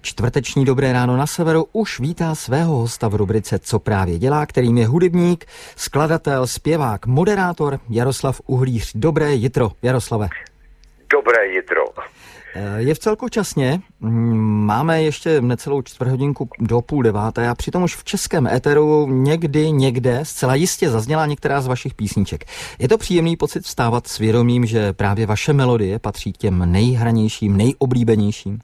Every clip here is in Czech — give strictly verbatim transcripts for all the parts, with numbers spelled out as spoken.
Čtvrteční Dobré ráno na Severu už vítá svého hosta v rubrice Co právě dělá, kterým je hudebník, skladatel, zpěvák, moderátor Jaroslav Uhlíř. Dobré jitro, Jaroslave. Dobré jitro. Je vcelku časně, máme ještě necelou čtvrthodinku do půl deváté a přitom už v českém éteru někdy, někde zcela jistě zazněla některá z vašich písniček. Je to příjemný pocit vstávat s vědomím, že právě vaše melodie patří k těm nejhranějším, nejoblíbenějším?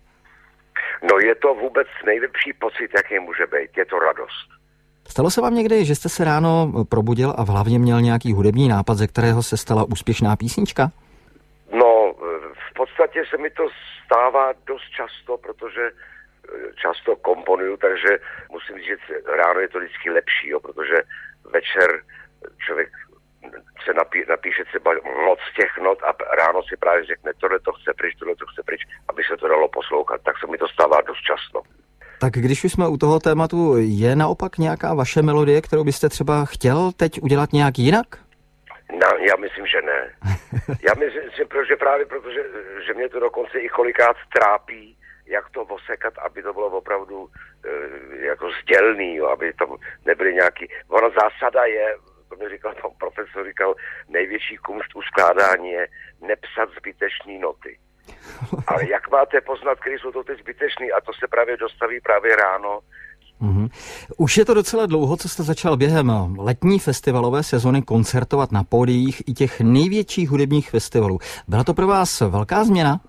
No je to vůbec nejlepší pocit, jaký může být. Je to radost. Stalo se vám někdy, že jste se ráno probudil a v hlavě měl nějaký hudební nápad, ze kterého se stala úspěšná písnička? No, v podstatě se mi to stává dost často, protože často komponuju, takže musím říct, že ráno je to vždycky lepší, jo, protože večer člověk se napí, napíše třeba moc těch not a ráno si právě řekne, tohle to chce pryč, tohle to chce pryč, aby se to dalo poslouchat. Tak se mi to stává dost často. Tak když už jsme u toho tématu, je naopak nějaká vaše melodie, kterou byste třeba chtěl teď udělat nějak jinak? No, já myslím, že ne. Já myslím, že právě protože že mě to dokonce i kolikrát trápí, jak to osekat, aby to bylo opravdu e, jako sdělný, jo, aby tam nebyly nějaký... Ona zásada je, to mi říkal pan profesor, říkal, největší kumšt u skládání je nepsat zbytečný noty. Ale jak máte poznat, které jsou to ty zbytečný, a to se právě dostaví právě ráno. Mm-hmm. Už je to docela dlouho, co jste začal během letní festivalové sezony koncertovat na pódiích i těch největších hudebních festivalů. Byla to pro vás velká změna?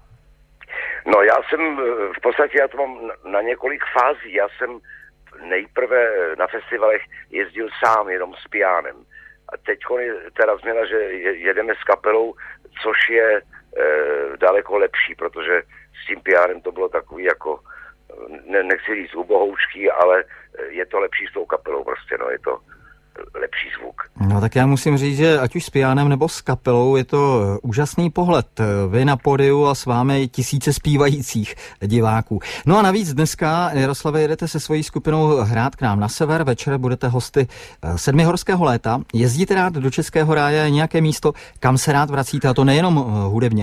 No já jsem, v podstatě já to mám na několik fází. Já jsem nejprve na festivalech jezdil sám, jenom s pianem. A teď je teda změna, že jedeme s kapelou, což je e, daleko lepší, protože s tím pianem to bylo takový jako, ne, nechci říct ubohoučký, ale je to lepší s tou kapelou prostě, no, je to lepší zvuk. No tak já musím říct, že ať už s pianem nebo s kapelou je to úžasný pohled. Vy na pódiu a s vámi tisíce zpívajících diváků. No a navíc dneska, Jaroslave, jedete se svojí skupinou hrát k nám na sever, večer budete hosty Sedmihorského léta. Jezdíte rád do Českého ráje, nějaké místo, kam se rád vracíte, a to nejenom hudebně?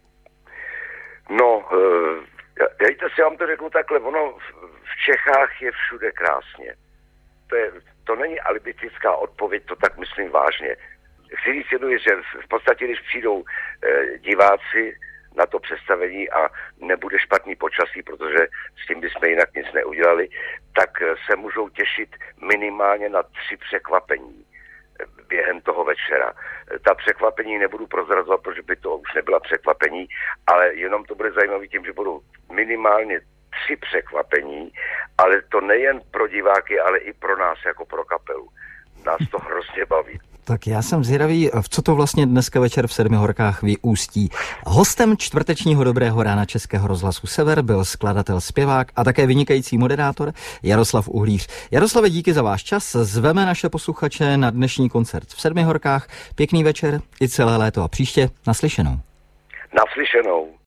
No, dejte si, vám to řeknu takhle, ono v Čechách je všude krásně. To, je, to není alibistická odpověď, to tak myslím vážně. Chci říct jednu, že v podstatě, když přijdou eh, diváci na to představení a nebude špatný počasí, protože s tím bychom jinak nic neudělali, tak se můžou těšit minimálně na tři překvapení během toho večera. Ta překvapení nebudu prozrazovat, protože by to už nebyla překvapení, ale jenom to bude zajímavé tím, že budou minimálně tři překvapení, ale to nejen pro diváky, ale i pro nás jako pro kapelu. Nás to hrozně baví. Tak já jsem zvědavý, v co to vlastně dneska večer v Sedmihorkách vyústí. Hostem čtvrtečního Dobrého rána Českého rozhlasu Sever byl skladatel, zpěvák a také vynikající moderátor Jaroslav Uhlíř. Jaroslave, díky za váš čas. Zveme naše posluchače na dnešní koncert v Sedmihorkách. Pěkný večer i celé léto a příště naslyšenou. Naslyšenou.